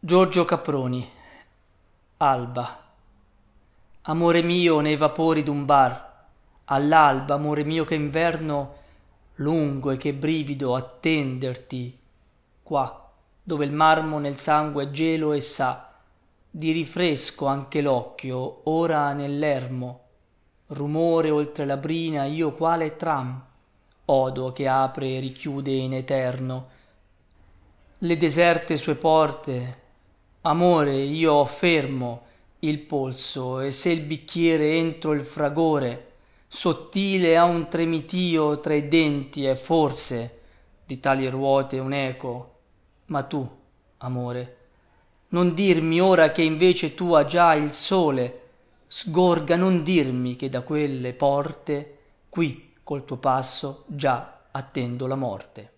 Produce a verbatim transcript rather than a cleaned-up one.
Giorgio Caproni, Alba. Amore mio nei vapori d'un bar, all'alba, amore mio che inverno lungo e che brivido attenderti, qua dove il marmo nel sangue è gelo e sa di rinfresco anche l'occhio ora nell'ermo, rumore oltre la brina io quale tram odo che apre e richiude in eterno le deserte sue porte. Amore, io ho fermo il polso e se il bicchiere entro il fragore sottile ha un tremitio tra i denti è forse di tali ruote un eco, ma tu, amore, non dirmi ora che invece tu ha già il sole sgorga, non dirmi che da quelle porte qui col tuo passo già attendo la morte.